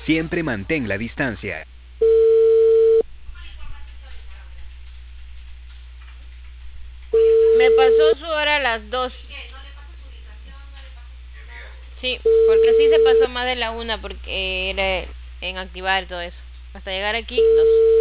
Siempre mantén la distancia. Me pasó su hora a las 2. Sí, porque sí se pasó más de la 1 porque era en activar y todo eso. Hasta llegar aquí, 2.